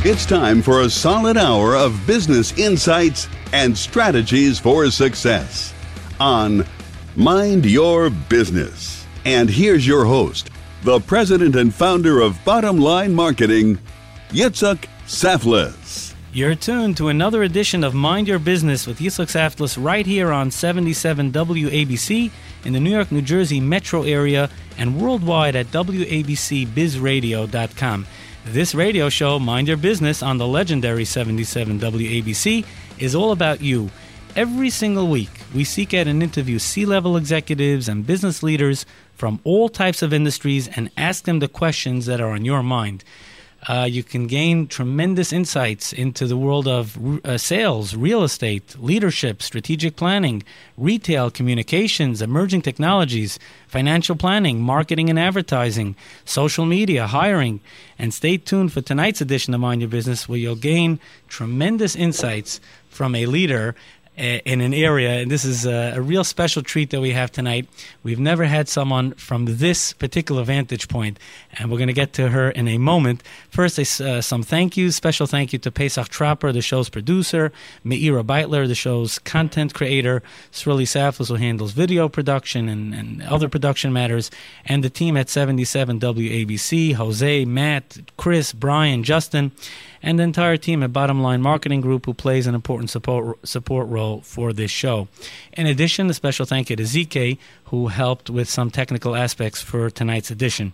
It's time for a solid hour of business insights and strategies for success on Mind Your Business. And here's your host, the president and founder of Bottom Line Marketing, Yitzhak Saflis. You're tuned to another edition of Mind Your Business with Yitzhak Saflis right here on 77 WABC in the New York, New Jersey metro area and worldwide at WABCBizRadio.com. This radio show, Mind Your Business, on the legendary 77 WABC, is all about you. Every single week, we seek out and interview C-level executives and business leaders from all types of industries and ask them the questions that are on your mind. You can gain tremendous insights into the world of sales, real estate, leadership, strategic planning, retail, communications, emerging technologies, financial planning, marketing and advertising, social media, hiring. And stay tuned for tonight's edition of Mind Your Business, where you'll gain tremendous insights from a leader in an area, and this is a real special treat that we have tonight. We've never had someone from this particular vantage point, and we're going to get to her in a moment. First, some thank yous. Special thank you to Pesach Trapper, the show's producer, Meira Beitler, the show's content creator, Srili Saflis, who handles video production and other production matters, and the team at 77 WABC, Jose, Matt, Chris, Brian, Justin, and the entire team at Bottom Line Marketing Group, who plays an important support role for this show. In addition, a special thank you to ZK, who helped with some technical aspects for tonight's edition.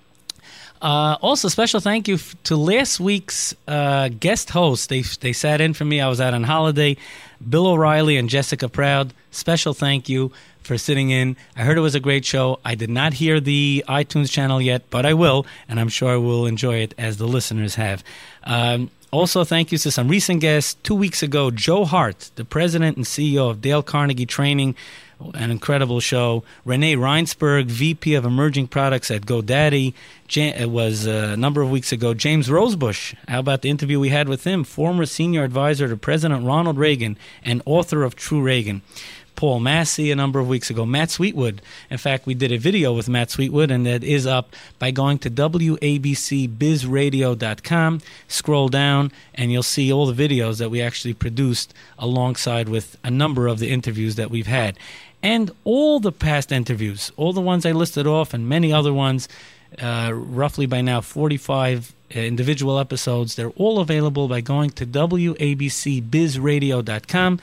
Also, special thank you to last week's guest hosts. They sat in for me. I was out on holiday. Bill O'Reilly and Jessica Proud, special thank you for sitting in. I heard it was a great show. I did not hear the iTunes channel yet, but I will, and I'm sure I will enjoy it as the listeners have. Also, thank you to some recent guests. 2 weeks ago, Joe Hart, the president and CEO of Dale Carnegie Training, an incredible show. Renee Reinsberg, VP of Emerging Products at GoDaddy. It was a number of weeks ago. James Rosebush, how about the interview we had with him? Former senior advisor to President Ronald Reagan and author of True Reagan. Paul Massey a number of weeks ago. Matt Sweetwood. In fact, we did a video with Matt Sweetwood, and that is up by going to WABCBizRadio.com. Scroll down, and you'll see all the videos that we actually produced alongside with a number of the interviews that we've had. And all the past interviews, all the ones I listed off and many other ones, roughly by now 45 individual episodes, they're all available by going to WABCBizRadio.com.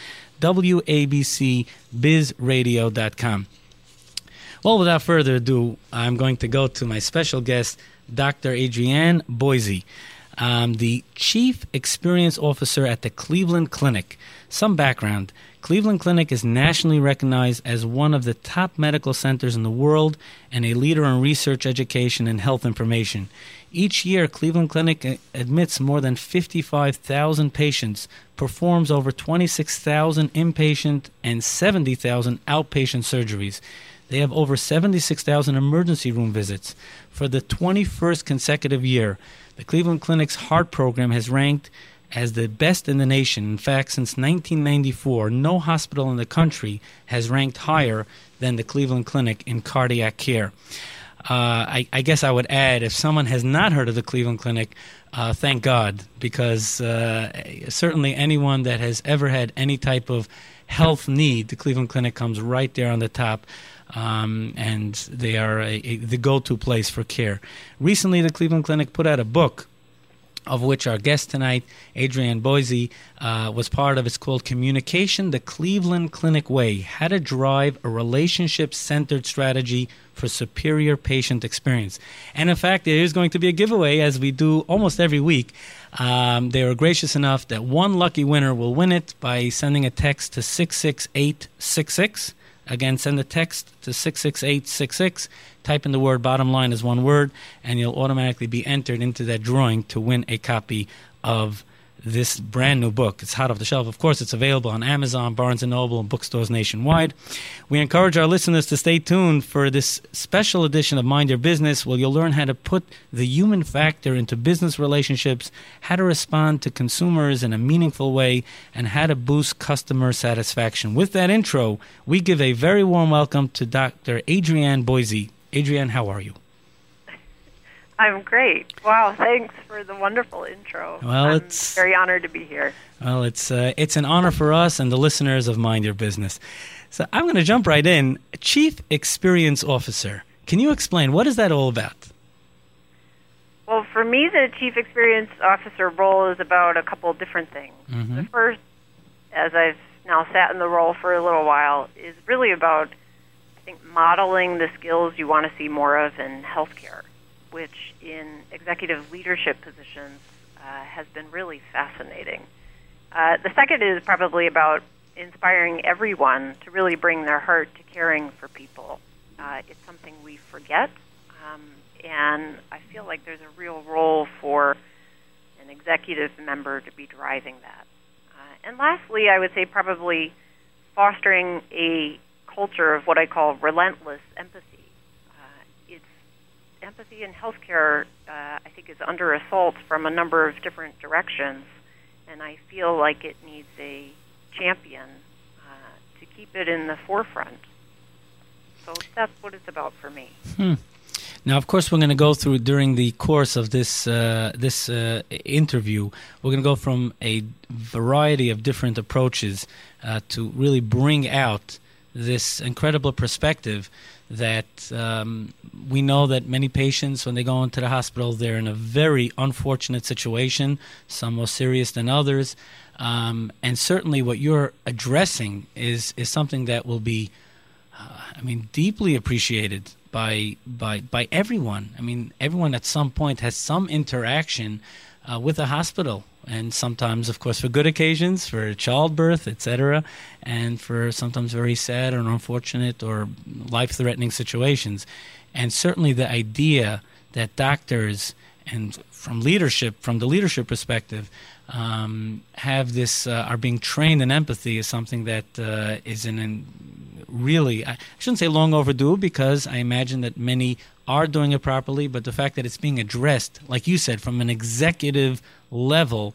WABCBizRadio.com. Well, without further ado, I'm going to go to my special guest, Dr. Adrienne Boise, the Chief Experience Officer at the Cleveland Clinic. Some background. Cleveland Clinic is nationally recognized as one of the top medical centers in the world and a leader in research, education, and health information. Each year, Cleveland Clinic admits more than 55,000 patients, performs over 26,000 inpatient and 70,000 outpatient surgeries. They have over 76,000 emergency room visits. For the 21st consecutive year, the Cleveland Clinic's heart program has ranked as the best in the nation. In fact, since 1994, no hospital in the country has ranked higher than the Cleveland Clinic in cardiac care. I guess I would add, if someone has not heard of the Cleveland Clinic, thank God, because certainly anyone that has ever had any type of health need, the Cleveland Clinic comes right there on the top, and they are the go-to place for care. Recently, the Cleveland Clinic put out a book, of which our guest tonight, Adrienne Boise, was part of. It's called Communication the Cleveland Clinic Way, How to Drive a Relationship-Centered Strategy for Superior Patient Experience. And in fact, there is going to be a giveaway, as we do almost every week. They were gracious enough that one lucky winner will win it by sending a text to 66866. Again, send a text to 66866. Type in the word bottom line as one word, and you'll automatically be entered into that drawing to win a copy of this brand new book. It's hot off the shelf. Of course, it's available on Amazon, Barnes & Noble, and bookstores nationwide. We encourage our listeners to stay tuned for this special edition of Mind Your Business, where you'll learn how to put the human factor into business relationships, how to respond to consumers in a meaningful way, and how to boost customer satisfaction. With that intro, we give a very warm welcome to Dr. Adrienne Boise. Adrienne, how are you? I'm great. Wow, thanks for the wonderful intro. Well, I'm very honored to be here. Well, it's an honor for us and the listeners of Mind Your Business. So I'm going to jump right in. Chief Experience Officer. Can you explain, what is that all about? Well, for me, the Chief Experience Officer role is about a couple different things. Mm-hmm. The first, as I've now sat in the role for a little while, is really about, I think, modeling the skills you want to see more of in healthcare, which in executive leadership positions has been really fascinating. The second is probably about inspiring everyone to really bring their heart to caring for people. It's something we forget, and I feel like there's a real role for an executive member to be driving that. And lastly, I would say probably fostering a culture of what I call relentless empathy. Empathy in healthcare, I think, is under assault from a number of different directions, and I feel like it needs a champion to keep it in the forefront. So that's what it's about for me. Now, of course, we're going to go through, during the course of this interview, we're going to go from a variety of different approaches to really bring out this incredible perspective that we know that many patients, when they go into the hospital, they're in a very unfortunate situation, some more serious than others. And certainly what you're addressing is something that will be, deeply appreciated by everyone. I mean, everyone at some point has some interaction with a hospital, and sometimes, of course, for good occasions, for childbirth, etc., and for sometimes very sad or unfortunate or life-threatening situations. And certainly the idea that doctors, and from the leadership perspective, have this, are being trained in empathy is something that is really, I shouldn't say long overdue, because I imagine that many are doing it properly, but the fact that it's being addressed, like you said, from an executive level,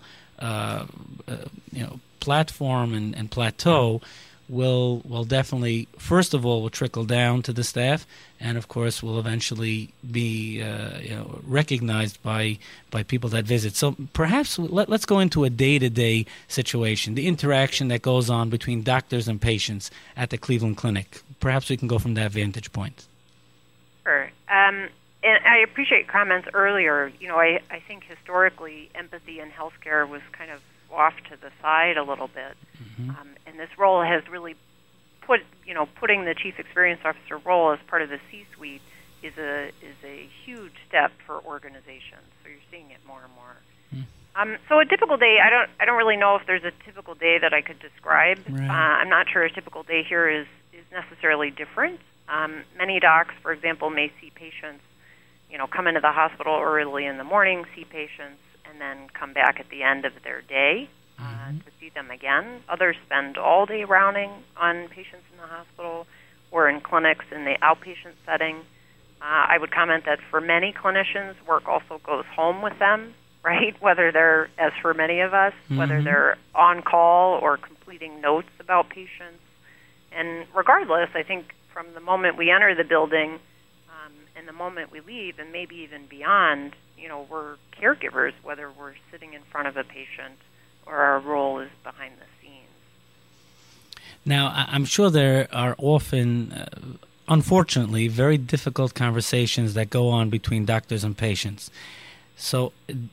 platform and plateau, will definitely, first of all, will trickle down to the staff, and of course will eventually be recognized by people that visit. So perhaps let's go into a day-to-day situation, the interaction that goes on between doctors and patients at the Cleveland Clinic. Perhaps we can go from that vantage point. Sure. And I appreciate comments earlier. I think historically empathy in healthcare was kind of off to the side a little bit. Mm-hmm. And this role has really putting the Chief Experience Officer role as part of the C-suite is a huge step for organizations. So you're seeing it more and more. So a typical day, I don't really know if there's a typical day that I could describe. Right. I'm not sure a typical day here is necessarily different. Many docs, for example, may see patients, come into the hospital early in the morning, see patients, and then come back at the end of their day to see them again. Others spend all day rounding on patients in the hospital or in clinics in the outpatient setting. I would comment that for many clinicians, work also goes home with them, right? Whether they're, as for many of us, whether they're on call or completing notes about patients. And regardless, I think from the moment we enter the building and the moment we leave, and maybe even beyond, we're caregivers, whether we're sitting in front of a patient or our role is behind the scenes. Now, I'm sure there are often, unfortunately, very difficult conversations that go on between doctors and patients. So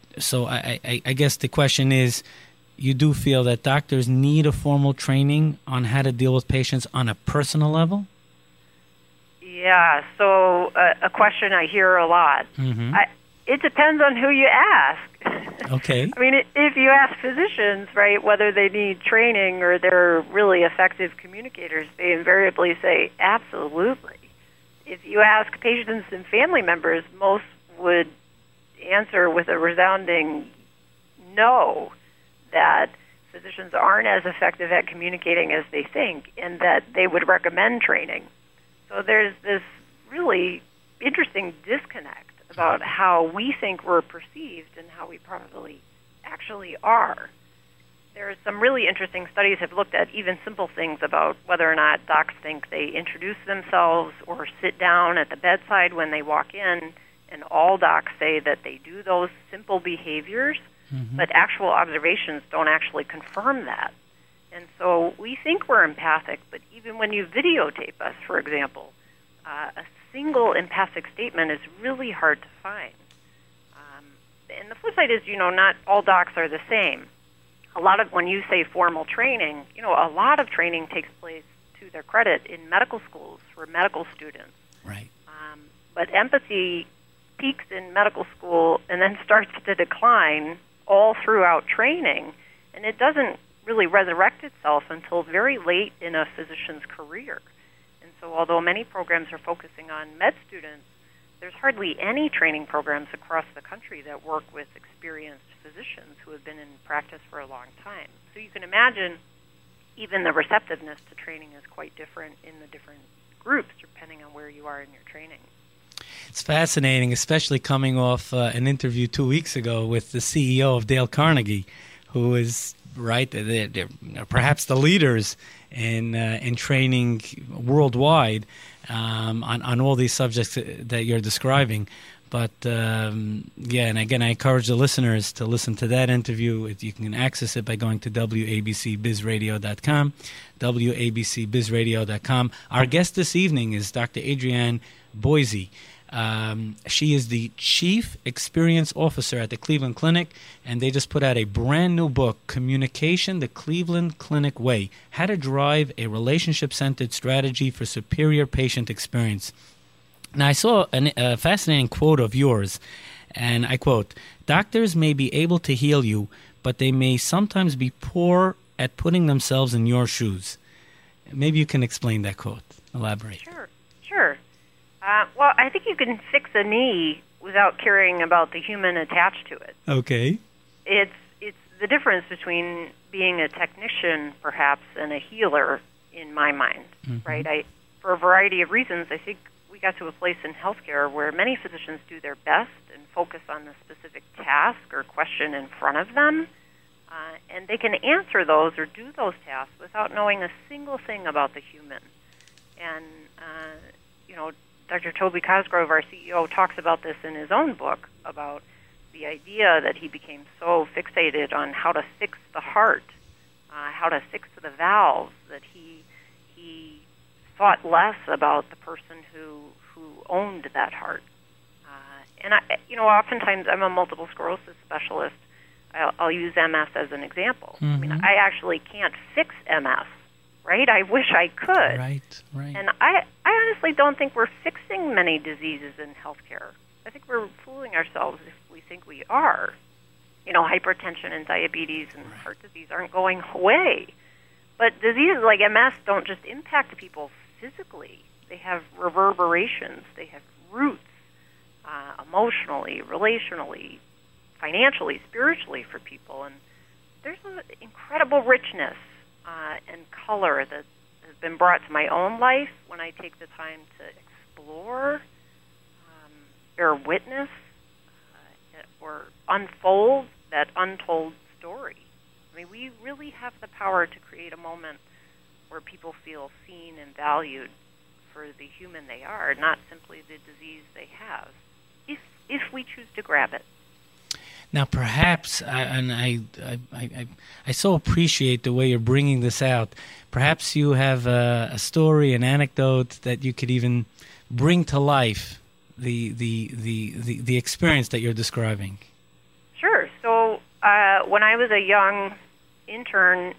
I guess the question is, you do feel that doctors need a formal training on how to deal with patients on a personal level? Yeah, so a question I hear a lot. Mm-hmm. It depends on who you ask. Okay. I mean, if you ask physicians, right, whether they need training or they're really effective communicators, they invariably say absolutely. If you ask patients and family members, most would answer with a resounding no, that physicians aren't as effective at communicating as they think, and that they would recommend training. So there's this really interesting disconnect about how we think we're perceived and how we probably actually are. There's some really interesting studies have looked at even simple things about whether or not docs think they introduce themselves or sit down at the bedside when they walk in, and all docs say that they do those simple behaviors, but actual observations don't actually confirm that. And so we think we're empathic, but even when you videotape us, for example, a single empathic statement is really hard to find. And the flip side is, not all docs are the same. When you say formal training, a lot of training takes place, to their credit, in medical schools for medical students. Right. But empathy peaks in medical school and then starts to decline all throughout training, and it doesn't really resurrect itself until very late in a physician's career. And so although many programs are focusing on med students, there's hardly any training programs across the country that work with experienced physicians who have been in practice for a long time. So you can imagine even the receptiveness to training is quite different in the different groups depending on where you are in your training. It's fascinating, especially coming off an interview 2 weeks ago with the CEO of Dale Carnegie, who is they're perhaps the leaders in training worldwide on all these subjects that you're describing. But and again, I encourage the listeners to listen to that interview. You can access it by going to WABCBizRadio.com, WABCBizRadio.com. Our guest this evening is Dr. Adrienne Boise. She is the Chief Experience Officer at the Cleveland Clinic, and they just put out a brand new book, Communication the Cleveland Clinic Way, How to Drive a Relationship-Centered Strategy for Superior Patient Experience. Now, I saw a fascinating quote of yours, and I quote, "Doctors may be able to heal you, but they may sometimes be poor at putting themselves in your shoes." Maybe you can explain that quote. Elaborate. Sure. Well, I think you can fix a knee without caring about the human attached to it. Okay. It's the difference between being a technician, perhaps, and a healer, in my mind, right? For a variety of reasons, I think we got to a place in healthcare where many physicians do their best and focus on the specific task or question in front of them, and they can answer those or do those tasks without knowing a single thing about the human. And, Dr. Toby Cosgrove, our CEO, talks about this in his own book about the idea that he became so fixated on how to fix the heart, how to fix the valves, that he thought less about the person who owned that heart. And oftentimes I'm a multiple sclerosis specialist. I'll use MS as an example. I mean, I actually can't fix MS, right? I wish I could. Right. And I honestly don't think we're fixing many diseases in healthcare. I think we're fooling ourselves if we think we are. Hypertension and diabetes and heart disease aren't going away. But diseases like MS don't just impact people physically. They have reverberations. They have roots emotionally, relationally, financially, spiritually for people. And there's an incredible richness and color that has been brought to my own life when I take the time to explore, bear witness, or unfold that untold story. I mean, we really have the power to create a moment where people feel seen and valued for the human they are, not simply the disease they have, if we choose to grab it. Now, perhaps, I so appreciate the way you're bringing this out. Perhaps you have a story, an anecdote that you could even bring to life the experience that you're describing. Sure. So when I was a young intern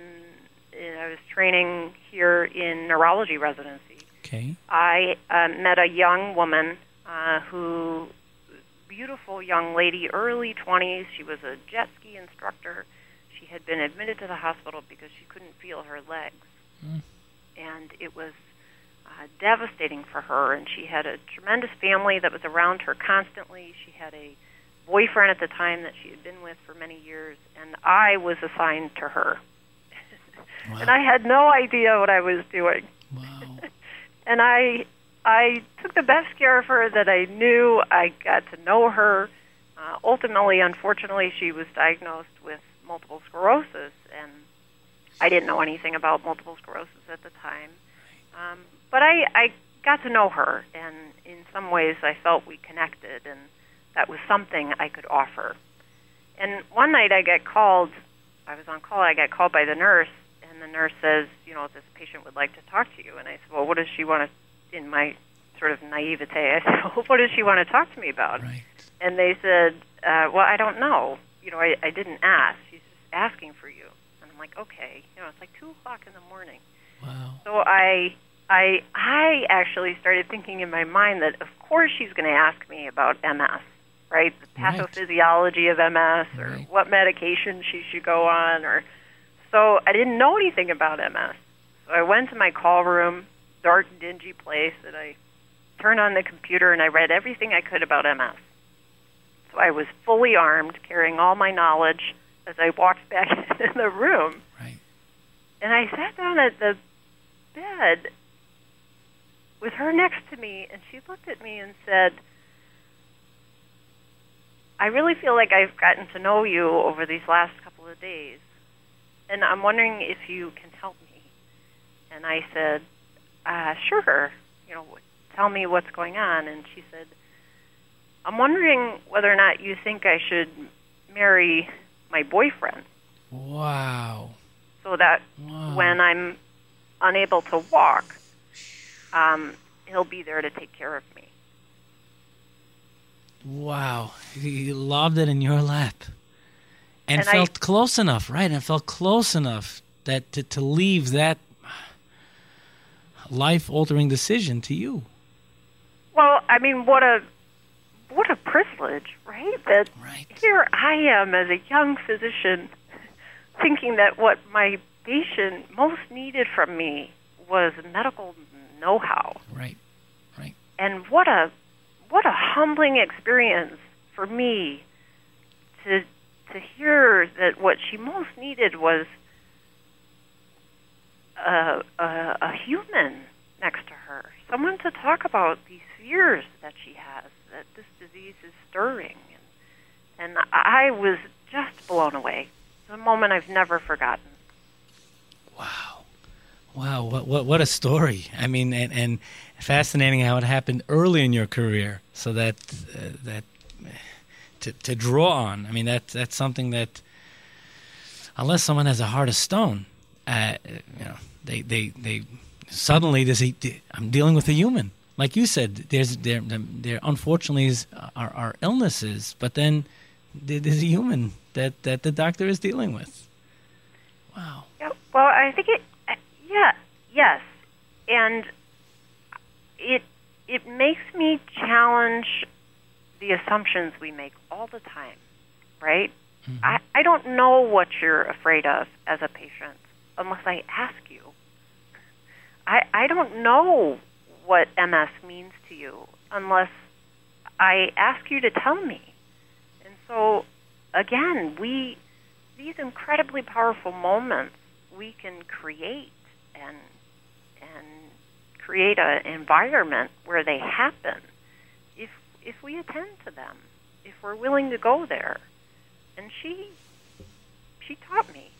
I was training here in neurology residency. Okay. I met a young woman who. Beautiful young lady, early 20s. She was a jet ski instructor. She had been admitted to the hospital because she couldn't feel her legs. And it was devastating for her. And she had a tremendous family that was around her constantly. She had a boyfriend at the time that she had been with for many years. And I was assigned to her. Wow. And I had no idea what I was doing. Wow. And I took the best care of her that I knew. I got to know her. Ultimately, unfortunately, she was diagnosed with multiple sclerosis, and I didn't know anything about multiple sclerosis at the time. But I got to know her, and in some ways I felt we connected, and that was something I could offer. And one night I was on call, I got called by the nurse, and the nurse says, this patient would like to talk to you. And I said, well, what does she want to, in my sort of naivete, I said, well, what does she want to talk to me about? Right. And they said, well, I don't know. I didn't ask. She's just asking for you. And I'm like, okay. It's like 2 o'clock in the morning. Wow. So I actually started thinking in my mind that, of course, she's going to ask me about MS, right? The pathophysiology of MS, or what medication she should go on. So I didn't know anything about MS. So I went to my call room, dark, dingy place, and I turned on the computer, and I read everything I could about MS. So I was fully armed, carrying all my knowledge as I walked back into the room. Right. And I sat down at the bed with her next to me, and she looked at me and said, I really feel like I've gotten to know you over these last couple of days, and I'm wondering if you can help me. And I said, sure, tell me what's going on. And she said, I'm wondering whether or not you think I should marry my boyfriend. Wow. So that when I'm unable to walk, he'll be there to take care of me. Wow. You lobbed it in your lap. And felt close enough, right? And felt close enough that to leave that life-altering decision to you. Well, I mean, what a privilege, right? That here I am as a young physician thinking that what my patient most needed from me was medical know-how. Right. And what a humbling experience for me to hear that what she most needed was a human next to her, someone to talk about these fears that she has, that this disease is stirring. And I was just blown away. It's a moment I've never forgotten. Wow, what a story. I mean, and fascinating how it happened early in your career, so that to draw on. I mean, that's something that, unless someone has a heart of stone, they suddenly I'm dealing with a human. Like you said, there unfortunately are illnesses, but then there's a human that the doctor is dealing with. Wow. Yeah, well, I think yes, and it makes me challenge the assumptions we make all the time, right? Mm-hmm. I don't know what you're afraid of as a patient unless I ask you. I don't know what MS means to you unless I ask you to tell me. And so, again, these incredibly powerful moments we can create and create an environment where they happen if we attend to them, if we're willing to go there. And she taught me.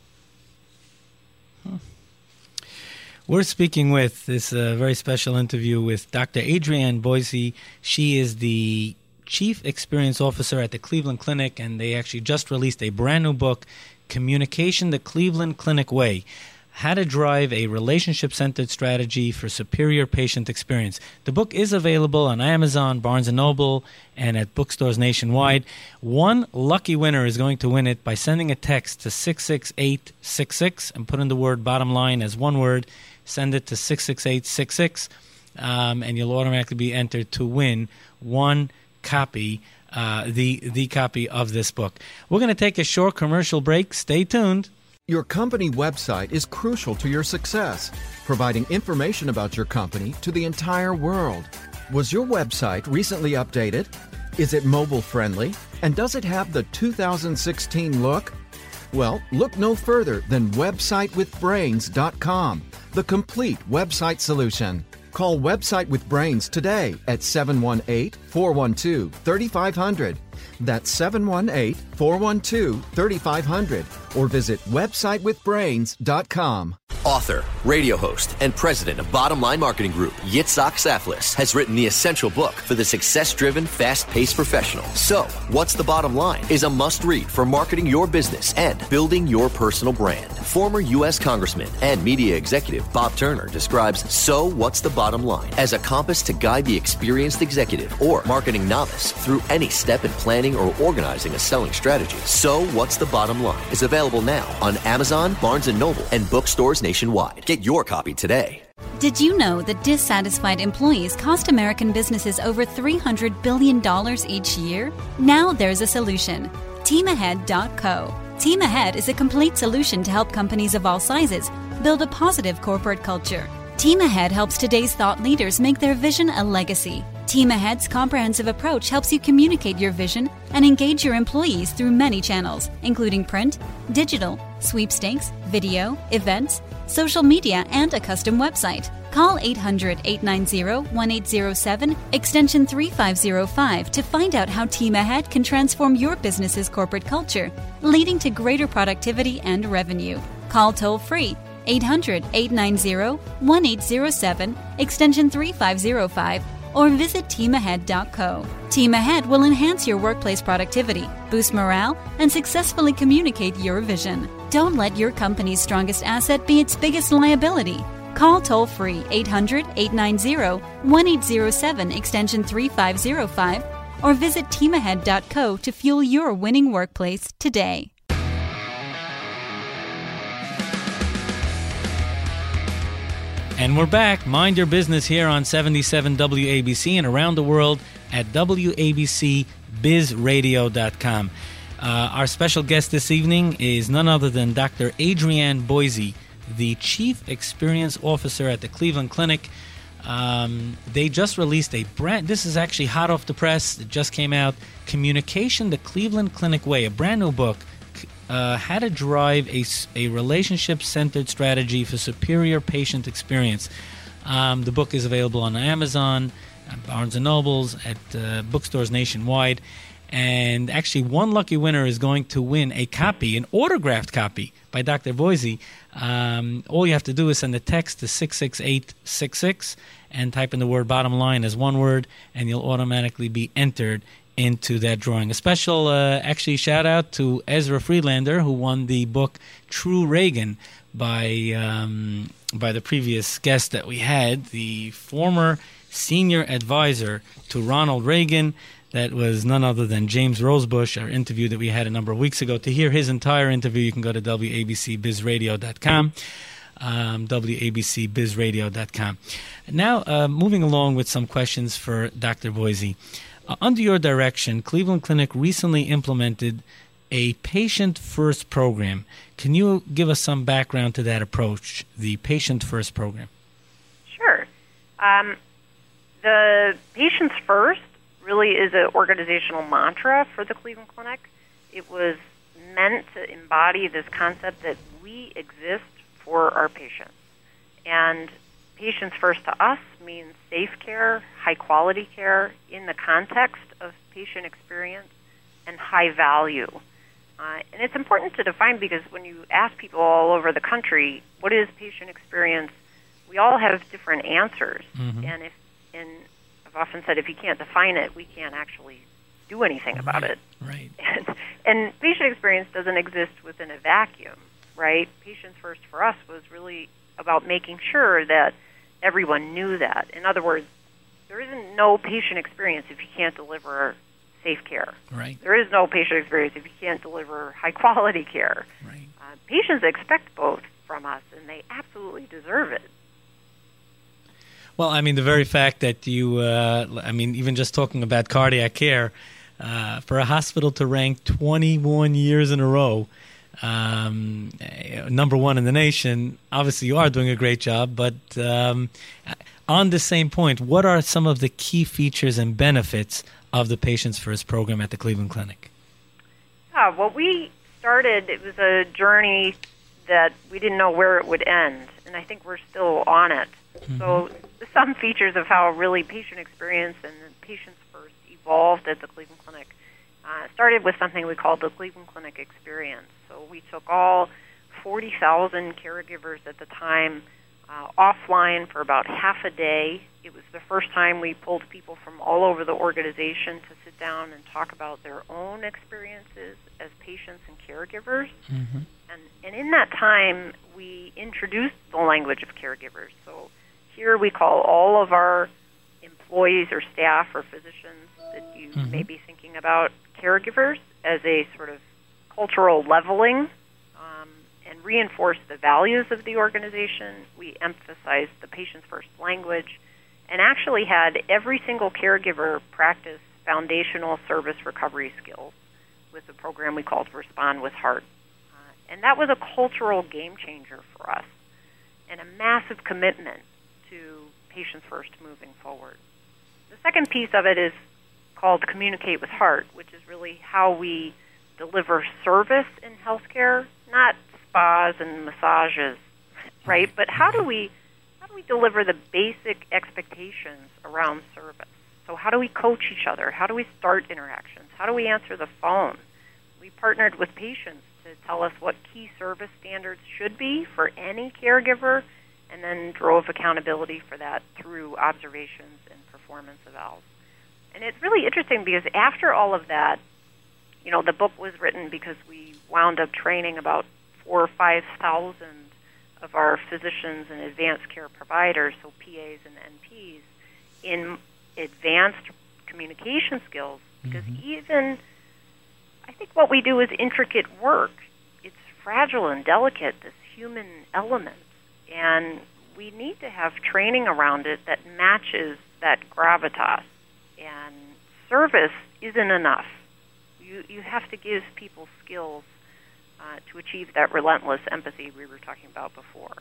We're speaking with this very special interview with Dr. Adrienne Boise. She is the Chief Experience Officer at the Cleveland Clinic, and they actually just released a brand new book, Communication the Cleveland Clinic Way: How to Drive a Relationship-Centered Strategy for Superior Patient Experience. The book is available on Amazon, Barnes & Noble, and at bookstores nationwide. One lucky winner is going to win it by sending a text to 66866 and put in the word bottom line as one word. Send it to 66866, and you'll automatically be entered to win one copy, the copy of this book. We're going to take a short commercial break. Stay tuned. Your company website is crucial to your success, providing information about your company to the entire world. Was your website recently updated? Is it mobile friendly? And does it have the 2016 look? Well, look no further than websitewithbrains.com, the complete website solution. Call Website with Brains today at 718-412-3500. That's 718-412-3500. Or visit websitewithbrains.com. Author, radio host, and president of Bottom Line Marketing Group, Yitzhak Saflis, has written the essential book for the success-driven, fast-paced professional. So, What's the Bottom Line is a must-read for marketing your business and building your personal brand. Former U.S. Congressman and media executive Bob Turner describes So What's the Bottom Line as a compass to guide the experienced executive or marketing novice through any step in planning or organizing a selling strategy. So What's the Bottom Line is available now on Amazon, Barnes & Noble, and bookstores nationwide. Get your copy today. Did you know that dissatisfied employees cost American businesses over $300 billion each year? Now there's a solution. TeamAhead.co. Team Ahead is a complete solution to help companies of all sizes build a positive corporate culture. Team Ahead helps today's thought leaders make their vision a legacy. Team Ahead's comprehensive approach helps you communicate your vision and engage your employees through many channels, including print, digital, sweepstakes, video, events, social media, and a custom website. Call 800-890-1807, extension 3505 to find out how Team Ahead can transform your business's corporate culture, leading to greater productivity and revenue. Call toll-free 800-890-1807, extension 3505, or visit teamahead.co. Team Ahead will enhance your workplace productivity, boost morale, and successfully communicate your vision. Don't let your company's strongest asset be its biggest liability. Call toll-free 800-890-1807, extension 3505, or visit teamahead.co to fuel your winning workplace today. And we're back. Mind Your Business here on 77 WABC and around the world at WABCBizRadio.com. Our special guest this evening is none other than Dr. Adrienne Boise, the Chief Experience Officer at the Cleveland Clinic. They just released this is actually hot off the press. It just came out, Communication the Cleveland Clinic Way, a brand new book. How to drive a relationship-centered strategy for superior patient experience. The book is available on Amazon, Barnes & Nobles, at bookstores nationwide. And actually, one lucky winner is going to win a copy, an autographed copy by Dr. Boise. All you have to do is send a text to 66866 and type in the word bottom line as one word, and you'll automatically be entered into that drawing. A special actually shout out to Ezra Friedlander, who won the book True Reagan by the previous guest that we had, the former senior advisor to Ronald Reagan. That was none other than James Rosebush, our interview that we had a number of weeks ago. To hear his entire interview, you can go to WABCBizRadio.com. WABCBizRadio.com. Now, moving along with some questions for Dr. Boise. Under your direction, Cleveland Clinic recently implemented a patient-first program. Can you give us some background to that approach, the patient-first program? Sure. The patients first really is an organizational mantra for the Cleveland Clinic. It was meant to embody this concept that we exist for our patients. And patients first to us means safe care, high-quality care in the context of patient experience, and high value. And it's important to define because when you ask people all over the country, what is patient experience, we all have different answers. Mm-hmm. And I've often said if you can't define it, we can't actually do anything about it. Right. And patient experience doesn't exist within a vacuum, right? Patients first for us was really about making sure that everyone knew that. In other words, there isn't no patient experience if you can't deliver safe care. Right. There is no patient experience if you can't deliver high-quality care. Right. Patients expect both from us, and they absolutely deserve it. Well, I mean, the very fact that you, even just talking about cardiac care, for a hospital to rank 21 years in a row, number one in the nation, obviously you are doing a great job, but on the same point, what are some of the key features and benefits of the Patients First program at the Cleveland Clinic? Well, we started, it was a journey that we didn't know where it would end, and I think we're still on it. Mm-hmm. So some features of how really patient experience and Patients First evolved at the Cleveland Clinic started with something we called the Cleveland Clinic Experience. So we took all 40,000 caregivers at the time offline for about half a day. It was the first time we pulled people from all over the organization to sit down and talk about their own experiences as patients and caregivers. Mm-hmm. And in that time, we introduced the language of caregivers. So here we call all of our employees or staff or physicians that you may be thinking about caregivers as a sort of cultural leveling and reinforce the values of the organization. We emphasized the patient's first language and actually had every single caregiver practice foundational service recovery skills with a program we called Respond with Heart. And that was a cultural game changer for us and a massive commitment to patients first moving forward. The second piece of it is called Communicate with Heart, which is really how we deliver service in healthcare, not spas and massages, right? But how do we deliver the basic expectations around service? So how do we coach each other? How do we start interactions? How do we answer the phone? We partnered with patients to tell us what key service standards should be for any caregiver, and then drove accountability for that through observations and performance evals. And it's really interesting because after all of that, the book was written because we wound up training about 4,000 or 5,000 of our physicians and advanced care providers, so PAs and NPs, in advanced communication skills. Because even, I think what we do is intricate work. It's fragile and delicate, this human element. And we need to have training around it that matches that gravitas. And service isn't enough. You have to give people skills to achieve that relentless empathy we were talking about before.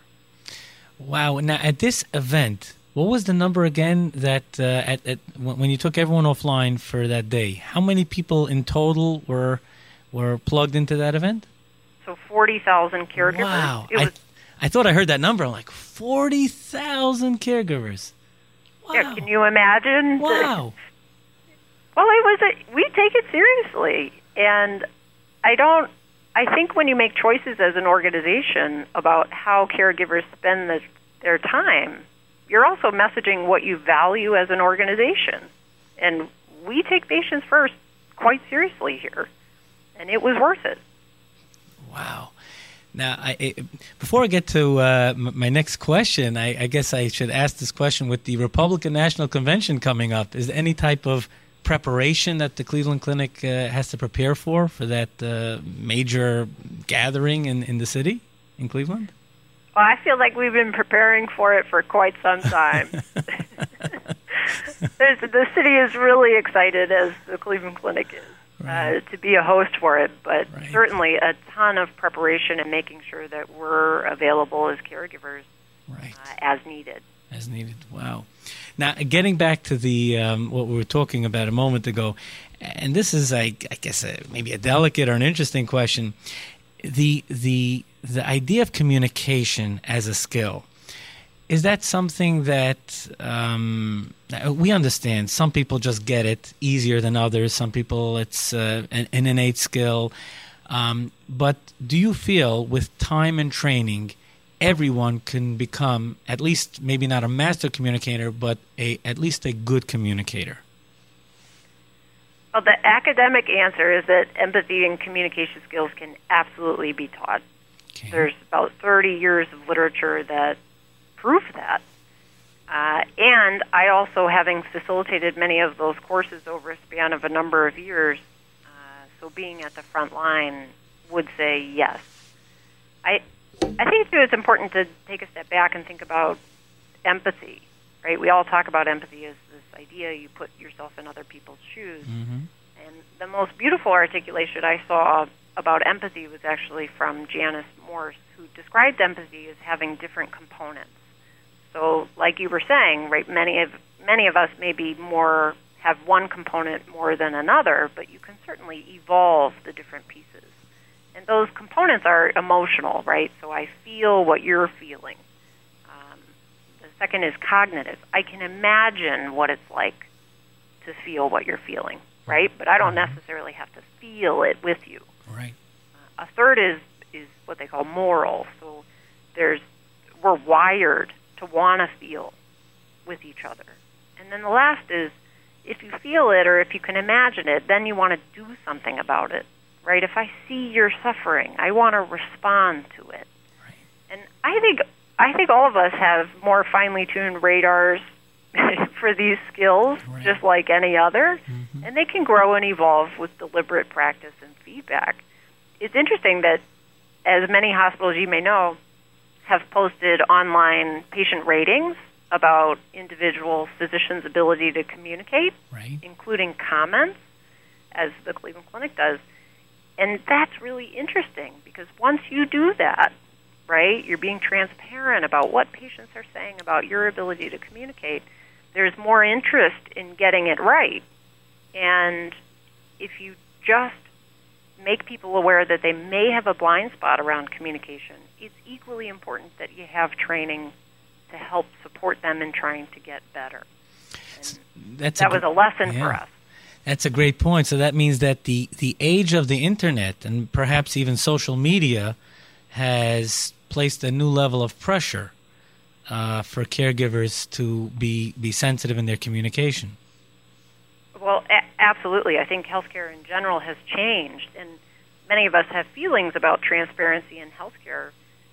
Wow. Now, at this event, what was the number again that when you took everyone offline for that day? How many people in total were plugged into that event? So 40,000 caregivers. Wow. I thought I heard that number. I'm like, 40,000 caregivers. Wow. Yeah, can you imagine? Wow. Well, we take it seriously. And I think when you make choices as an organization about how caregivers spend their time, you're also messaging what you value as an organization. And we take patients first quite seriously here. And it was worth it. Wow. Now, before I get to my next question, I guess I should ask this question with the Republican National Convention coming up. Is there any type of preparation that the Cleveland Clinic has to prepare for that major gathering in the city, in Cleveland? Well, I feel like we've been preparing for it for quite some time. The city is really excited, as the Cleveland Clinic is. To be a host for it, but certainly a ton of preparation and making sure that we're available as caregivers as needed. As needed. Wow. Now, getting back to the what we were talking about a moment ago, and this is, I guess, maybe a delicate or an interesting question. The idea of communication as a skill. Is that something that we understand? Some people just get it easier than others. Some people, it's an innate skill. But do you feel with time and training, everyone can become at least maybe not a master communicator, but at least a good communicator? Well, the academic answer is that empathy and communication skills can absolutely be taught. Okay. There's about 30 years of literature that prove that. And I also, having facilitated many of those courses over a span of a number of years, so being at the front line, would say yes. I think, too, it's important to take a step back and think about empathy, right? We all talk about empathy as this idea you put yourself in other people's shoes. Mm-hmm. And the most beautiful articulation I saw about empathy was actually from Janice Morse, who described empathy as having different components. So, like you were saying, right, many of us maybe have one component more than another, but you can certainly evolve the different pieces. And those components are emotional, right? So I feel what you're feeling. The second is cognitive. I can imagine what it's like to feel what you're feeling, right? But I don't necessarily have to feel it with you. Right. A third is what they call moral. So we're wired to want to feel with each other. And then the last is, if you feel it or if you can imagine it, then you want to do something about it, right? If I see you're suffering, I want to respond to it. Right. And I think all of us have more finely tuned radars for these skills, right, just like any other, mm-hmm, and they can grow and evolve with deliberate practice and feedback. It's interesting that, as many hospitals you may know have posted online patient ratings about individual physicians' ability to communicate, right, including comments, as the Cleveland Clinic does. And that's really interesting, because once you do that, right, you're being transparent about what patients are saying about your ability to communicate, there's more interest in getting it right. And if you just make people aware that they may have a blind spot around communication, it's equally important that you have training to help support them in trying to get better. And that was a lesson for us. That's a great point. So that means that the age of the internet and perhaps even social media has placed a new level of pressure for caregivers to be sensitive in their communication. Well, absolutely. I think healthcare in general has changed, and many of us have feelings about transparency in healthcare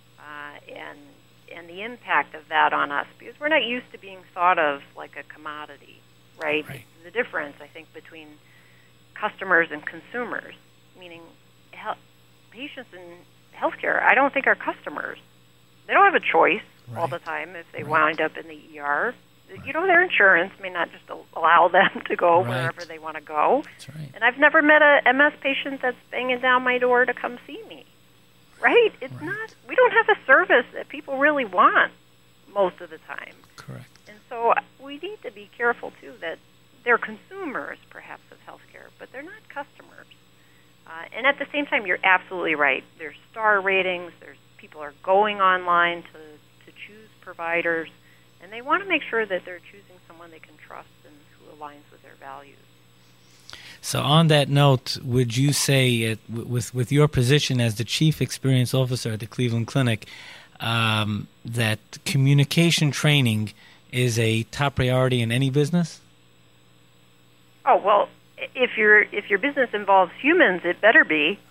and the impact of that on us, because we're not used to being thought of like a commodity, right? The difference, I think, between customers and consumers, meaning patients in healthcare, I don't think are customers. They don't have a choice all the time if they wind up in the ER. You know, their insurance may not just allow them to go wherever they want to go. That's right. And I've never met a MS patient that's banging down my door to come see me. Right? It's not. We don't have a service that people really want most of the time. Correct. And so we need to be careful too that they're consumers, perhaps, of healthcare, but they're not customers. And at the same time, you're absolutely right. There's star ratings. People are going online to choose providers, and they want to make sure that they're choosing someone they can trust and who aligns with their values. So on that note, would you say, with your position as the Chief Experience Officer at the Cleveland Clinic, that communication training is a top priority in any business? Oh, well, if your business involves humans, it better be.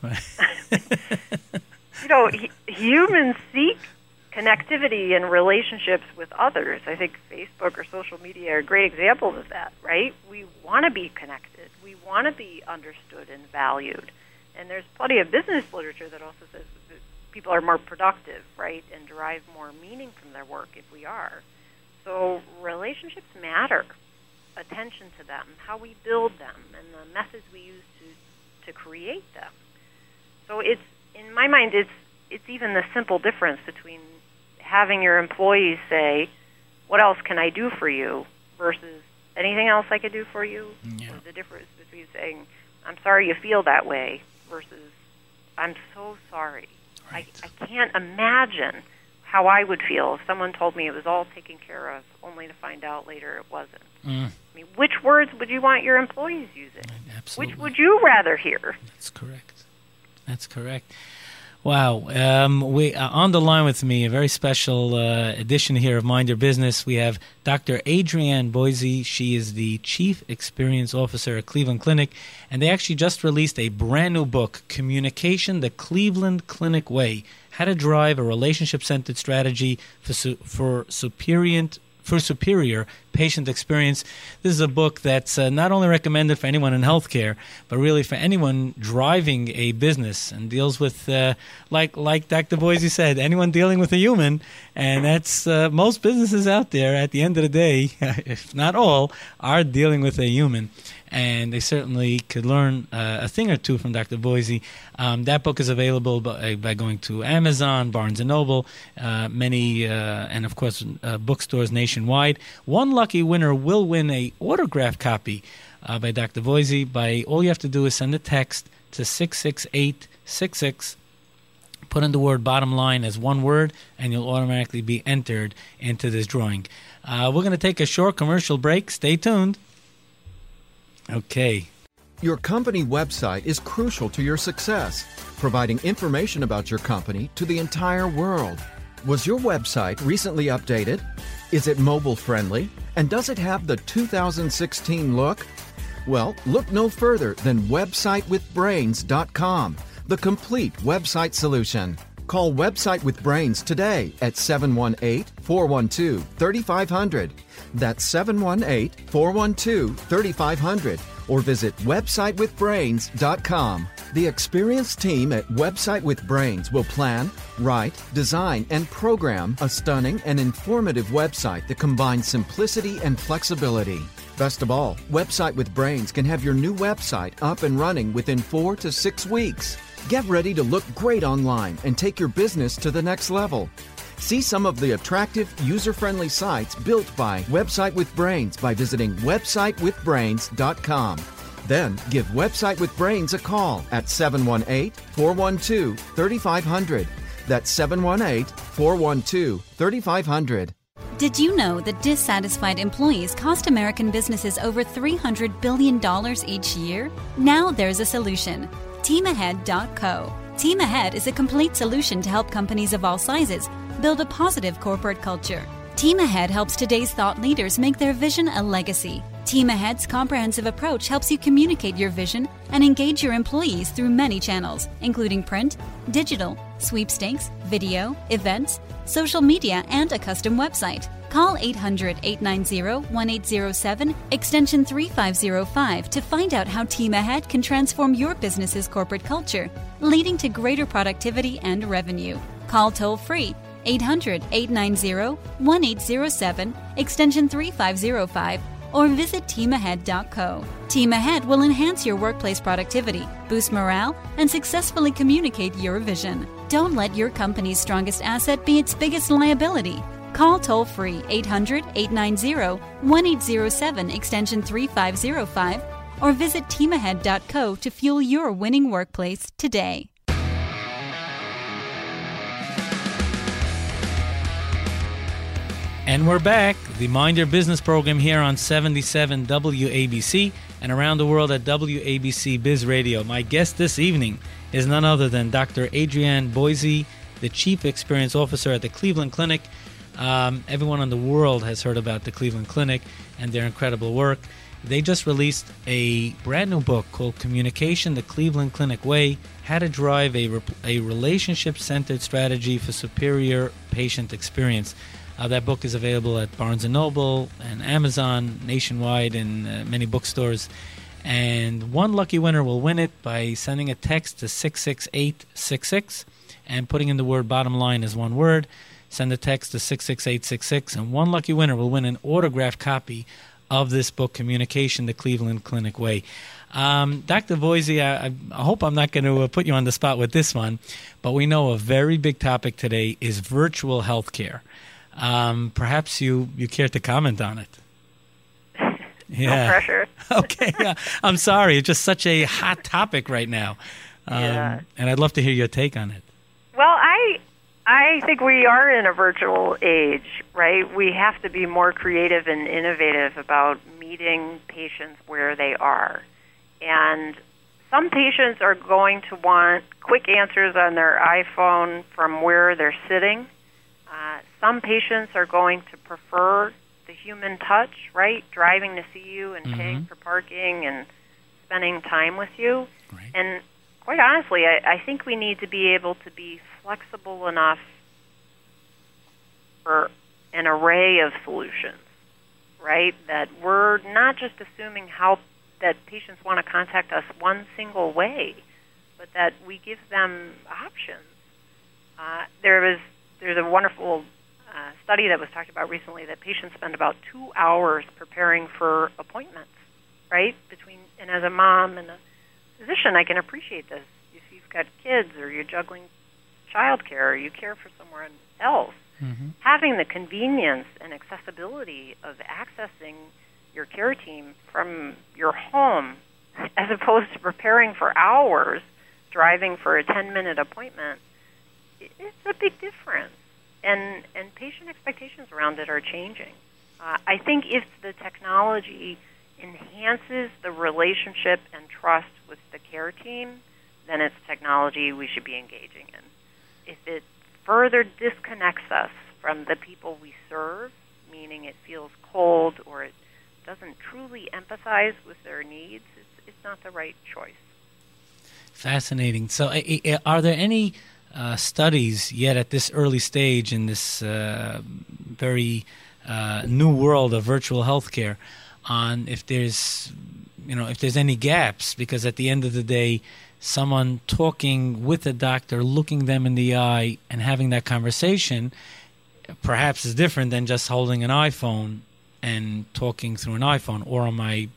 You know, humans seek connectivity and relationships with others. I think Facebook or social media are great examples of that, right? We want to be connected. We want to be understood and valued. And there's plenty of business literature that also says that people are more productive, right, and derive more meaning from their work if we are. So relationships matter. Attention to them, how we build them, and the methods we use to create them. So it's, in my mind, it's even the simple difference between having your employees say, "What else can I do for you?" versus "Anything else I could do for you?" Yeah. Or the difference between saying, "I'm sorry you feel that way," versus "I'm so sorry. Right. I can't imagine how I would feel if someone told me it was all taken care of, only to find out later it wasn't." I mean, which words would you want your employees using? Absolutely. Which would you rather hear? That's correct. That's correct. Wow. We on the line with me, a very special edition here of Mind Your Business. We have Dr. Adrienne Boise. She is the Chief Experience Officer at Cleveland Clinic, and they actually just released a brand new book, Communication the Cleveland Clinic Way: How to Drive a Relationship-Centered Strategy for superior patient experience. This is a book that's not only recommended for anyone in healthcare, but really for anyone driving a business, and deals with, like Dr. Boise said, anyone dealing with a human. And that's most businesses out there, at the end of the day, if not all, are dealing with a human. And they certainly could learn a thing or two from Dr. Boise. That book is available by going to Amazon, Barnes & Noble, many, and of course, bookstores nationwide. One lucky winner will win a autographed copy by Dr. Boise. All you have to do is send a text to 66866. Put in the word "bottom line" as one word, and you'll automatically be entered into this drawing. We're going to take a short commercial break. Stay tuned. Okay. Your company website is crucial to your success, providing information about your company to the entire world. Was your website recently updated? Is it mobile friendly? And does it have the 2016 look? Well, look no further than websitewithbrains.com, the complete website solution. Call Website with Brains today at 718-412-3500. That's 718-412-3500. Or visit websitewithbrains.com. The experienced team at Website with Brains will plan, write, design, and program a stunning and informative website that combines simplicity and flexibility. Best of all, Website with Brains can have your new website up and running within 4 to 6 weeks. Get ready to look great online and take your business to the next level. See some of the attractive, user-friendly sites built by Website with Brains by visiting websitewithbrains.com. Then give Website with Brains a call at 718-412-3500. That's 718-412-3500. Did you know that dissatisfied employees cost American businesses over $300 billion each year? Now there's a solution. TeamAhead.co. Team Ahead is a complete solution to help companies of all sizes build a positive corporate culture. Team Ahead helps today's thought leaders make their vision a legacy. Team Ahead's comprehensive approach helps you communicate your vision and engage your employees through many channels, including print, digital, sweepstakes, video, events, social media, and a custom website. Call 800-890-1807, extension 3505 to find out how Team Ahead can transform your business's corporate culture, leading to greater productivity and revenue. Call toll-free 800-890-1807, extension 3505, or visit teamahead.co. Team Ahead will enhance your workplace productivity, boost morale, and successfully communicate your vision. Don't let your company's strongest asset be its biggest liability. Call toll-free 800-890-1807, extension 3505, or visit teamahead.co to fuel your winning workplace today. And we're back, the Mind Your Business program here on 77 WABC and around the world at WABC Biz Radio. My guest this evening is none other than Dr. Adrienne Boise, the Chief Experience Officer at the Cleveland Clinic. Everyone in the world has heard about the Cleveland Clinic and their incredible work. They just released a brand new book called Communication the Cleveland Clinic Way, How to Drive a Relationship-Centered Strategy for Superior Patient Experience. That book is available at Barnes & Noble and Amazon, nationwide, in many bookstores. And one lucky winner will win it by sending a text to 66866 and putting in the word bottom line as one word. Send a text to 66866, and one lucky winner will win an autographed copy of this book, Communication the Cleveland Clinic Way. Dr. Boise, I hope I'm not going to put you on the spot with this one, but we know a very big topic today is virtual healthcare. Perhaps you care to comment on it. Yeah. No pressure. Okay. I'm sorry. It's just such a hot topic right now. And I'd love to hear your take on it. Well, I think we are in a virtual age, right? We have to be more creative and innovative about meeting patients where they are. And some patients are going to want quick answers on their iPhone from where they're sitting. Some patients are going to prefer the human touch, right? Driving to see you and paying for parking and spending time with you. Right. And quite honestly, I think we need to be able to be flexible enough for an array of solutions, right? That we're not just assuming that patients want to contact us one single way, but that we give them options. There's a wonderful study that was talked about recently that patients spend about 2 hours preparing for appointments, right? And as a mom and a physician, I can appreciate this. If you've got kids or you're juggling childcare or you care for someone else, having the convenience and accessibility of accessing your care team from your home as opposed to preparing for hours, driving for a 10-minute appointment, it's a big difference. And patient expectations around it are changing. I think if the technology enhances the relationship and trust with the care team, then it's technology we should be engaging in. If it further disconnects us from the people we serve, meaning it feels cold or it doesn't truly empathize with their needs, it's not the right choice. Fascinating. So are there any studies yet at this early stage in this very new world of virtual healthcare on if there's any gaps? Because at the end of the day, someone talking with a doctor, looking them in the eye and having that conversation perhaps is different than just holding an iPhone and talking through an iPhone. Or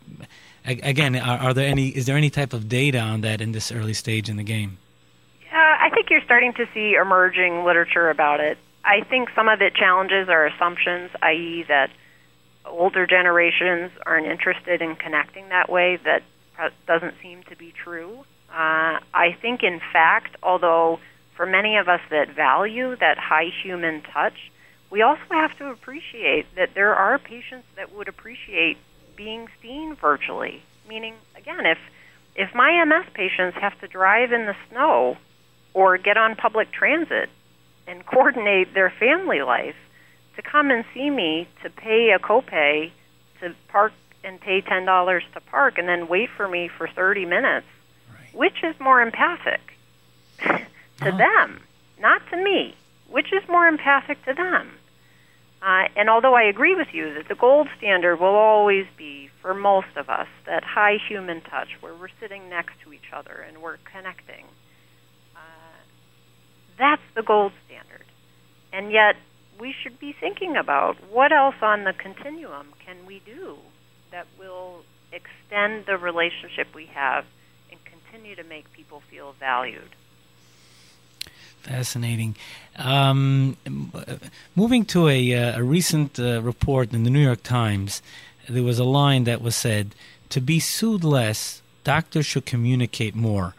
is there any type of data on that in this early stage in the game? I think you're starting to see emerging literature about it. I think some of it challenges our assumptions, i.e. that older generations aren't interested in connecting that way. That doesn't seem to be true. I think, in fact, although for many of us that value that high human touch, we also have to appreciate that there are patients that would appreciate being seen virtually. Meaning, again, if my MS patients have to drive in the snow or get on public transit and coordinate their family life to come and see me to pay a copay to park and pay $10 to park and then wait for me for 30 minutes, which is more empathic to them, not to me? Which is more empathic to them? And although I agree with you that the gold standard will always be, for most of us, that high human touch where we're sitting next to each other and we're connecting, that's the gold standard. And yet we should be thinking about what else on the continuum can we do that will extend the relationship we have and continue to make people feel valued. Fascinating. Moving to a recent report in the New York Times, there was a line that was said, "To be sued less, doctors should communicate more."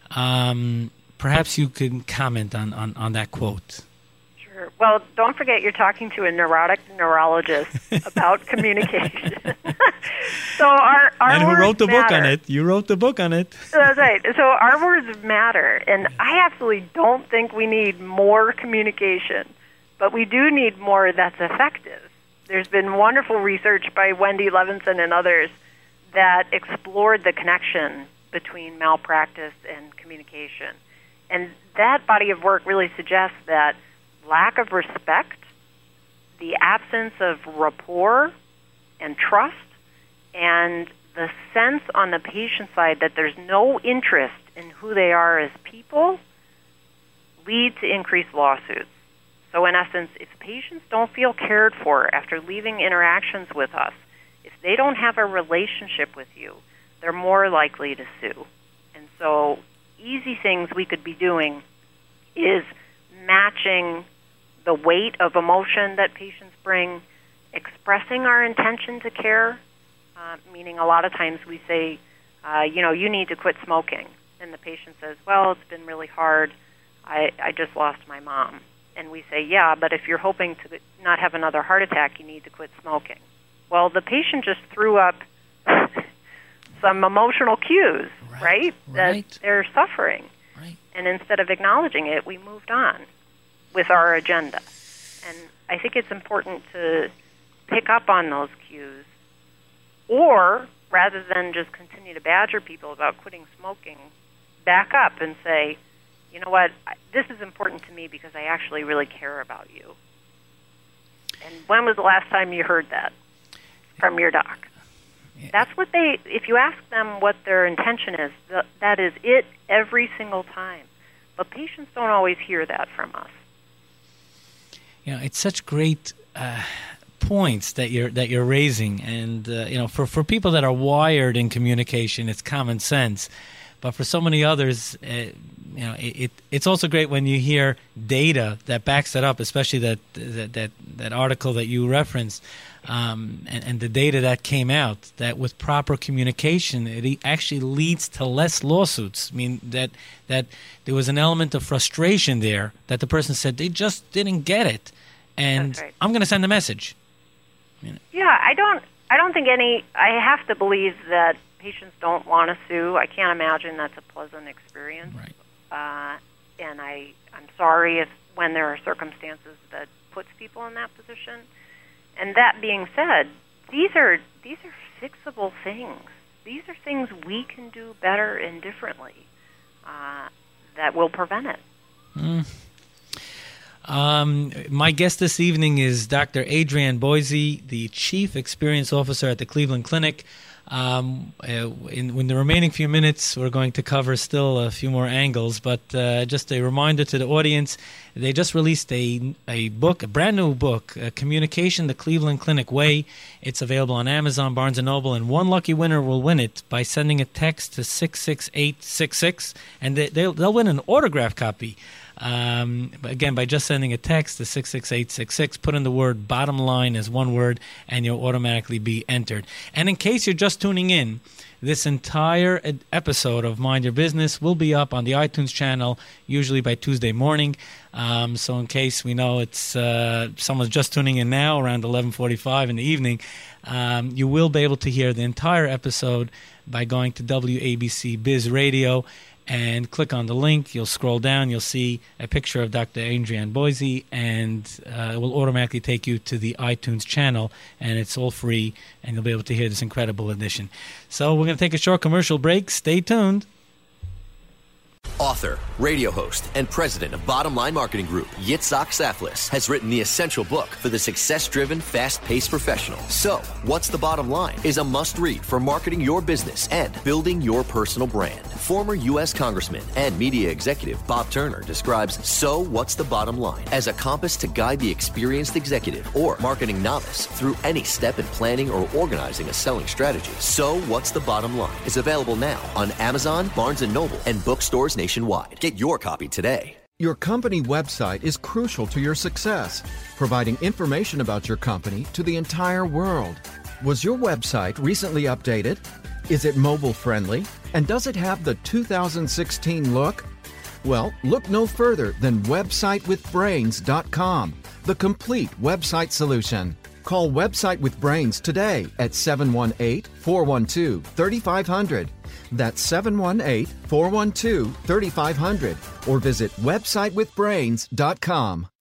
Perhaps you could comment on that quote. Sure. Well, don't forget you're talking to a neurotic neurologist about communication. So our and who wrote the matter. book on it? You wrote the book on it. That's right. So our words matter, and I absolutely don't think we need more communication, but we do need more that's effective. There's been wonderful research by Wendy Levinson and others that explored the connection between malpractice and communication. And that body of work really suggests that lack of respect, the absence of rapport and trust, and the sense on the patient side that there's no interest in who they are as people lead to increased lawsuits. So in essence, if patients don't feel cared for after leaving interactions with us, if they don't have a relationship with you, they're more likely to sue. And so easy things we could be doing is matching the weight of emotion that patients bring, expressing our intention to care, meaning a lot of times we say, you need to quit smoking. And the patient says, well, it's been really hard. I just lost my mom. And we say, yeah, but if you're hoping to not have another heart attack, you need to quit smoking. Well, the patient just threw up some emotional cues, right? That they're suffering. Right. And instead of acknowledging it, we moved on with our agenda. And I think it's important to pick up on those cues, or rather than just continue to badger people about quitting smoking, back up and say, you know what, this is important to me because I actually really care about you. And when was the last time you heard that from your doc? That's what if you ask them what their intention is, that is it every single time. But patients don't always hear that from us. It's such great points that you're raising, and for people that are wired in communication, it's common sense. But for so many others, it's also great when you hear data that backs it up, especially that article that you referenced, and the data that came out, that with proper communication, it actually leads to less lawsuits. I mean, that there was an element of frustration there, that the person said they just didn't get it, and That's right. I'm going to send a message. Yeah, I don't think I have to believe that patients don't want to sue. I can't imagine that's a pleasant experience. Right. And I'm sorry when there are circumstances that puts people in that position. And that being said, these are fixable things. These are things we can do better and differently that will prevent it. My guest this evening is Dr. Adrienne Boise, the Chief Experience Officer at the Cleveland Clinic. In the remaining few minutes, we're going to cover still a few more angles, but just a reminder to the audience, they just released a book, a brand new book, Communication the Cleveland Clinic Way. It's available on Amazon, Barnes & Noble, and one lucky winner will win it by sending a text to 66866, and they'll win an autographed copy. Again, by just sending a text to 66866, put in the word bottom line as one word, and you'll automatically be entered. And in case you're just tuning in, this entire episode of Mind Your Business will be up on the iTunes channel, usually by Tuesday morning. So in case we know it's someone's just tuning in now around 11:45 in the evening, you will be able to hear the entire episode by going to WABC Biz Radio and click on the link. You'll scroll down. You'll see a picture of Dr. Adrienne Boise, and it will automatically take you to the iTunes channel, and it's all free, and you'll be able to hear this incredible edition. So we're going to take a short commercial break. Stay tuned. Author, radio host, and president of Bottom Line Marketing Group, Yitzhak Saflis, has written the essential book for the success-driven, fast-paced professional. So, What's the Bottom Line is a must-read for marketing your business and building your personal brand. Former U.S. Congressman and media executive Bob Turner describes So What's the Bottom Line as a compass to guide the experienced executive or marketing novice through any step in planning or organizing a selling strategy. So What's the Bottom Line is available now on Amazon, Barnes & Noble, and bookstores nationwide. Get your copy today. Your company website is crucial to your success, providing information about your company to the entire world. Was your website recently updated? Is it mobile friendly? And does it have the 2016 look? Well, look no further than websitewithbrains.com, the complete website solution. Call Website with Brains today at 718-412-3500. That's 718-412-3500, or visit websitewithbrains.com.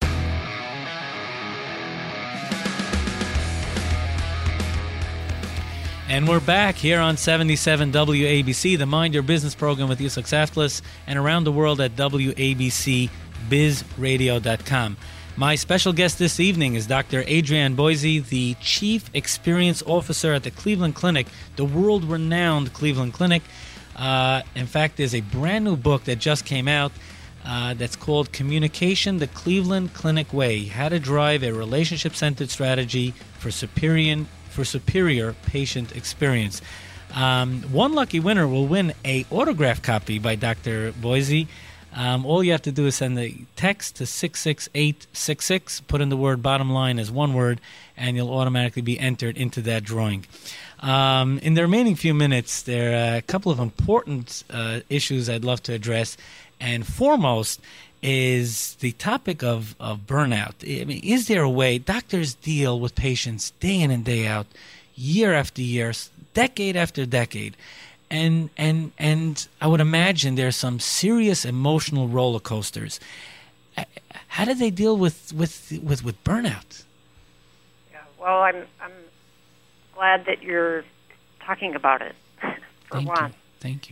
And we're back here on 77 WABC, the Mind Your Business program with Yitzhak Saflis, and around the world at WABCBizRadio.com. My special guest this evening is Dr. Adrienne Boise, the Chief Experience Officer at the Cleveland Clinic, the world-renowned Cleveland Clinic. In fact, there's a brand new book that just came out that's called Communication the Cleveland Clinic Way, How to Drive a Relationship-Centered Strategy for Superior Patient Experience. One lucky winner will win a autographed copy by Dr. Boise. All you have to do is send a text to 66866, put in the word bottom line as one word, and you'll automatically be entered into that drawing. In the remaining few minutes, there are a couple of important issues I'd love to address, and foremost is the topic of burnout. I mean, is there a way? Doctors deal with patients day in and day out, year after year, decade after decade. And I would imagine there's some serious emotional roller coasters. How do they deal with burnout? Yeah, well, I'm glad that you're talking about it. Thank you.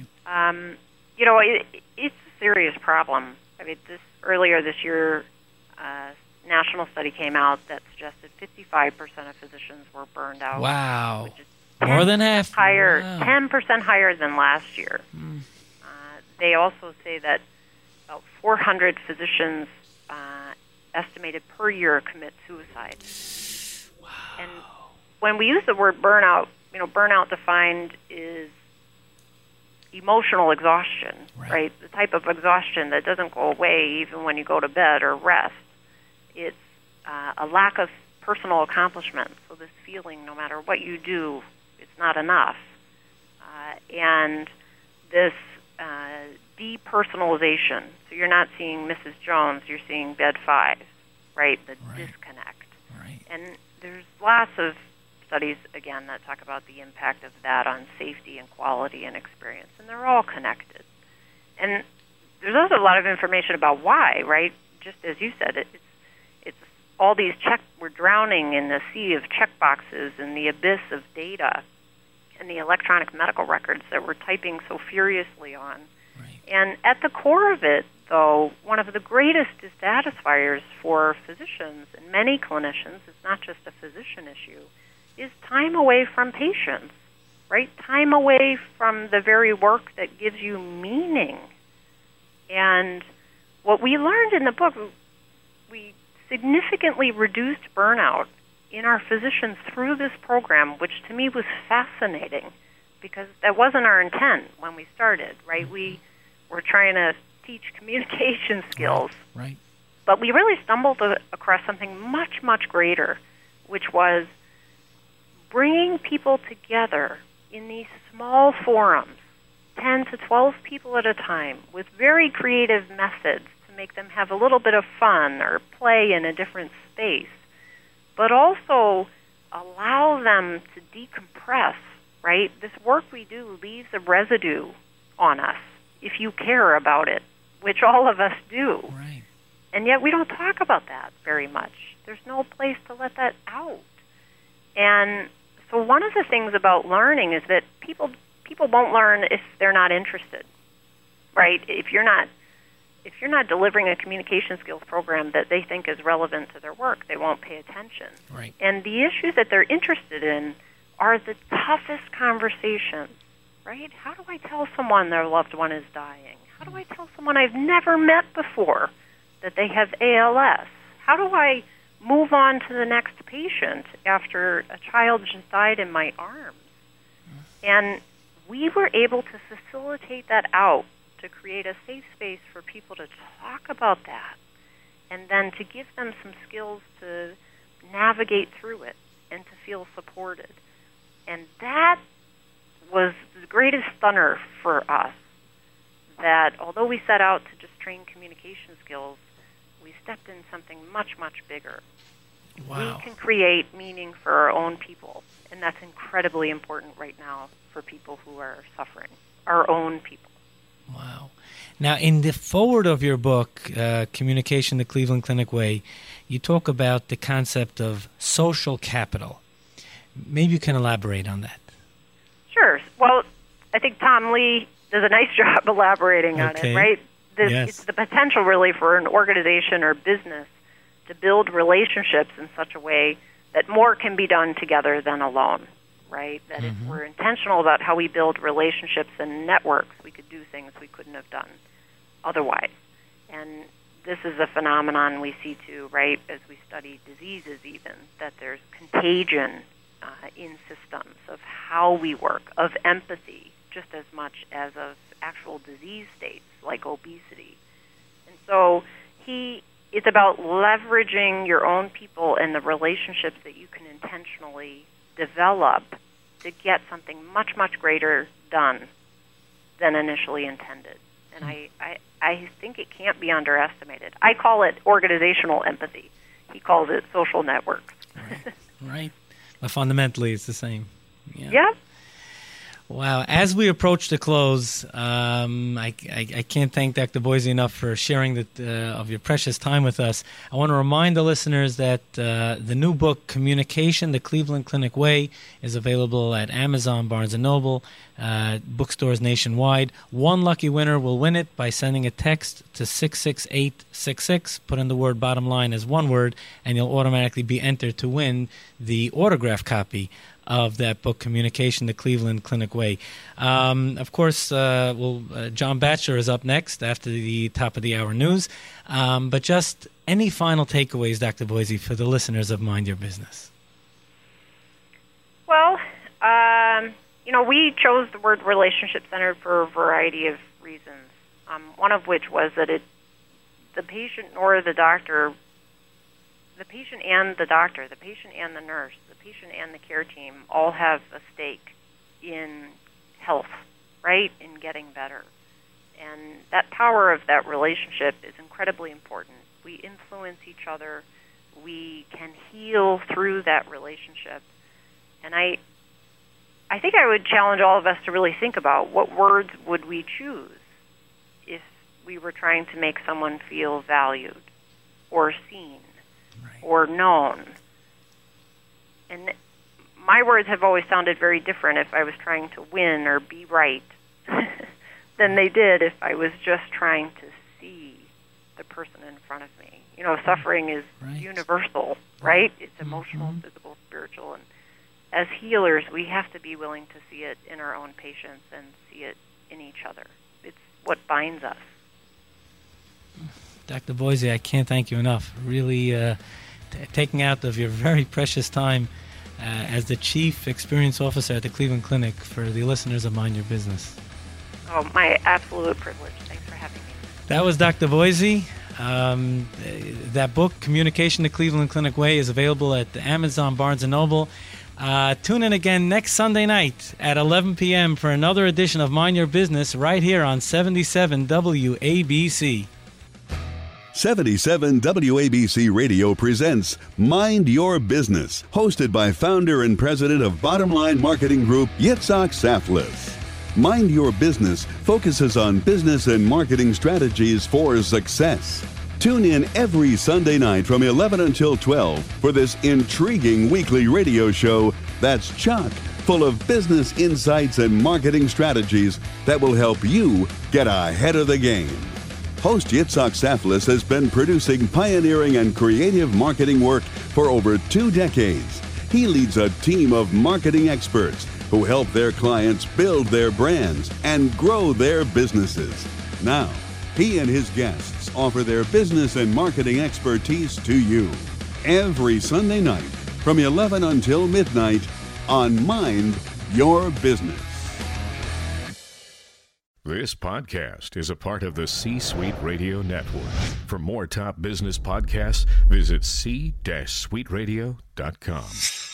It's a serious problem. I mean, earlier this year, a national study came out that suggested 55% of physicians were burned out. Wow. Which is more than half. Higher, wow. 10% higher than last year. They also say that about 400 physicians estimated per year commit suicide. Wow. And when we use the word burnout, burnout defined is emotional exhaustion, right? The type of exhaustion that doesn't go away even when you go to bed or rest. It's a lack of personal accomplishment. So this feeling, no matter what you do, it's not enough. And this depersonalization. So you're not seeing Mrs. Jones, you're seeing bed 5, right? The disconnect. Right. And there's lots of studies, again, that talk about the impact of that on safety and quality and experience, and they're all connected. And there's also a lot of information about why, right? Just as you said, it's all these we're drowning in the sea of checkboxes and the abyss of data and the electronic medical records that we're typing so furiously on. Right. And at the core of it, though, one of the greatest dissatisfiers for physicians and many clinicians, it's not just a physician issue, is time away from patients, right? Time away from the very work that gives you meaning. And what we learned in the book, we significantly reduced burnout in our physicians through this program, which to me was fascinating because that wasn't our intent when we started, right? We were trying to teach communication skills. Right. But we really stumbled across something much, much greater, which was bringing people together in these small forums, 10 to 12 people at a time, with very creative methods to make them have a little bit of fun or play in a different space, but also allow them to decompress, right? This work we do leaves a residue on us if you care about it, which all of us do. Right. And yet we don't talk about that very much. There's no place to let that out. And so one of the things about learning is that people won't learn if they're not interested, right? If you're not delivering a communication skills program that they think is relevant to their work, they won't pay attention. Right. And the issues that they're interested in are the toughest conversations, right? How do I tell someone their loved one is dying? How do I tell someone I've never met before that they have ALS? How do I move on to the next patient after a child just died in my arms? And we were able to facilitate that out, to create a safe space for people to talk about that, and then to give them some skills to navigate through it and to feel supported. And that was the greatest stunner for us, that although we set out to just train communication skills, we stepped in something much, much bigger. Wow. We can create meaning for our own people, and that's incredibly important right now for people who are suffering, our own people. Wow. Now, in the foreword of your book, Communication the Cleveland Clinic Way, you talk about the concept of social capital. Maybe you can elaborate on that. Sure. Well, I think Tom Lee does a nice job elaborating on it, right? Yes. It's the potential, really, for an organization or business to build relationships in such a way that more can be done together than alone, right? That if we're intentional about how we build relationships and networks, we could do things we couldn't have done otherwise. And this is a phenomenon we see, too, right, as we study diseases even, that there's contagion in systems of how we work, of empathy, just as much as of actual disease states like obesity. And so it's about leveraging your own people and the relationships that you can intentionally develop to get something much, much greater done than initially intended. And I think it can't be underestimated. I call it organizational empathy. He calls it social networks. Right. But fundamentally, it's the same. Yeah. Yep. Wow. As we approach the close, I can't thank Dr. Boise enough for sharing of your precious time with us. I want to remind the listeners that the new book, Communication the Cleveland Clinic Way, is available at Amazon, Barnes & Noble, bookstores nationwide. One lucky winner will win it by sending a text to 66866. Put in the word bottom line as one word, and you'll automatically be entered to win the autographed copy of that book, Communication the Cleveland Clinic Way. Of course, John Batchelor is up next after the top of the hour news. But just any final takeaways, Dr. Boise, for the listeners of Mind Your Business? Well, we chose the word relationship-centered for a variety of reasons, one of which was that the patient nor the doctor, the patient and the doctor, the patient and the nurse, the patient and the care team all have a stake in health, right, in getting better. And that power of that relationship is incredibly important. We influence each other. We can heal through that relationship. And I think I would challenge all of us to really think about what words would we choose if we were trying to make someone feel valued or seen or known. And my words have always sounded very different if I was trying to win or be right than they did if I was just trying to see the person in front of me. You know, suffering is universal, right? It's emotional, physical, spiritual, and as healers, we have to be willing to see it in our own patients and see it in each other. It's what binds us. Dr. Boise, I can't thank you enough. Really taking out of your very precious time as the Chief Experience Officer at the Cleveland Clinic for the listeners of Mind Your Business. Oh, my absolute privilege. Thanks for having me. That was Dr. Boise. That book, Communication the Cleveland Clinic Way, is available at Amazon, Barnes & Noble. Tune in again next Sunday night at 11 p.m. for another edition of Mind Your Business right here on 77 WABC. 77 WABC Radio presents Mind Your Business, hosted by founder and president of Bottom Line Marketing Group, Yitzhak Saflis. Mind Your Business focuses on business and marketing strategies for success. Tune in every Sunday night from 11 until 12 for this intriguing weekly radio show that's chock full of business insights and marketing strategies that will help you get ahead of the game. Host Yitzhak Saflis has been producing pioneering and creative marketing work for over 2 decades. He leads a team of marketing experts who help their clients build their brands and grow their businesses. Now, he and his guests offer their business and marketing expertise to you every Sunday night from 11 until midnight on Mind Your Business. This podcast is a part of the C-Suite Radio Network. For more top business podcasts, visit c-suiteradio.com.